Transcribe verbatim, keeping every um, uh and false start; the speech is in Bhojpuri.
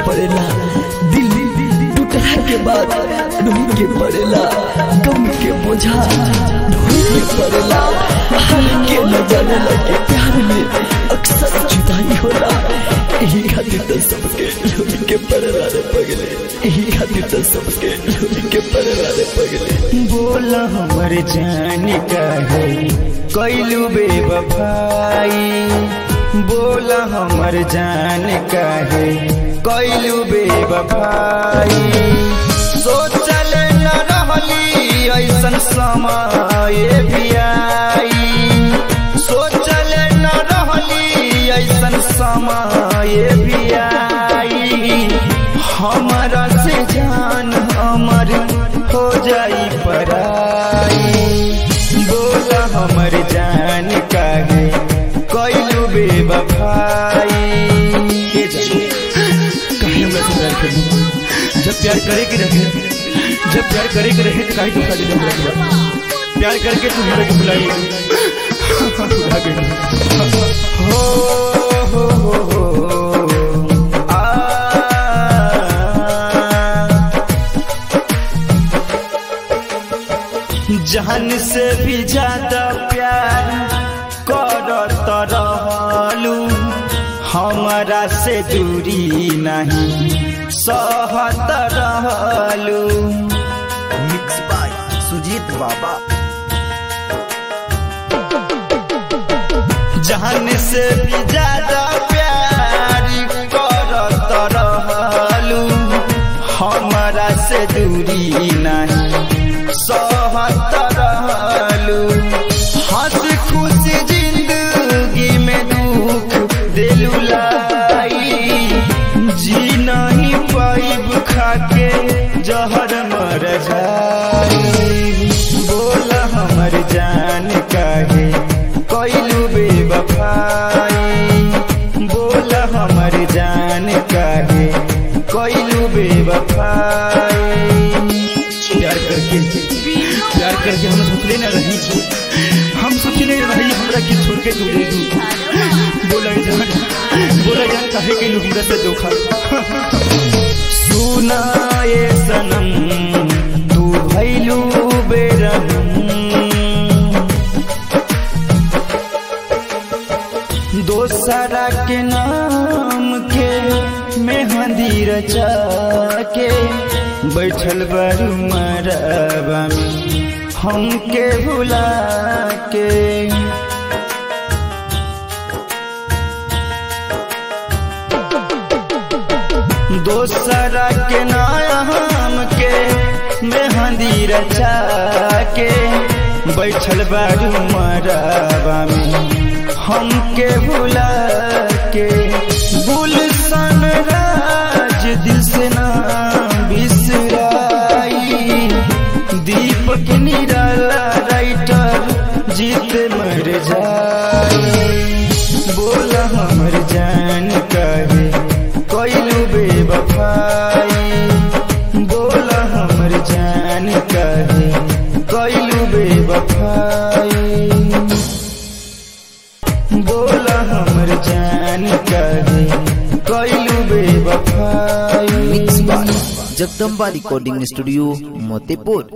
पड़ेला, दिल टूटला के बाद रोई के पड़ेला, गम के बोझा ढोई के पड़ेला। के न जाने लगे प्यार में अक्सर जुदाई होला, यही खातिर तो सबके रोई के पड़ेला रे पगले, यही खातिर तो सबके रोई के पड़ेला रे पगले। बोला हमर जान काहे कैलू बेवफाई, बोला हमर जान काहे कैलू बेवफाई। सोचल न रहली ऐसन समय भी आई, सोचल न रहली ऐसन समय भी आई। हमरा से जान हमर हो जाई पराई, बोला हमर जान काहे कैलू बेवफाई। जब प्यार करे के रहे, जब प्यार करे के रहे तो काहे धोखा दे हमरा? प्यार करके तू हमरा के भुलाई भुला गई। हो हो हो आ जान से भी ज्यादा प्यार करत रहलू, हमारा से दूरी नहीं सहत रहलू। मिक्स बाय सुजीत बाबा। जान से भी ज्यादा प्यार करत रहलू, हमारा से दूरी नहीं सहत रहलू। हंस खुशी जिंदगी में दुख दिलू लाई, जी नहीं पाइब खाके जहर मर जाई। बोला हमर जान काहे कैलू बेवफाई, बोला हमर जान काहे कैलू बेवफाई। प्यार करके प्यार करके हम सोचले न रही, हम सोचले रही हमरा के छोड़ के तू दे दू। बोला जान बोला जान काहे के लोग हमरा से धोखा। सुना ये सनम तू भइलू बेरहम, दोसरा के नाम के मेहंदी रचा के बैठल बारू मरबा में हमके भुला के। दोसरा के नाम के मेहंदी रचा के बैठल बारू मरबा में हमके भुला के। गुलशन राज दिल से ना बिसराई, दीपक निराला राइटर जीत मर जाई। बोला हमर जान काहे कैलू बेवफाई, बोला हमर जान काहे कैलू बेवफाई, बोला हमर जान काहे कैलू बेवफाई। Mix by Jagdamba recording studio Motipur.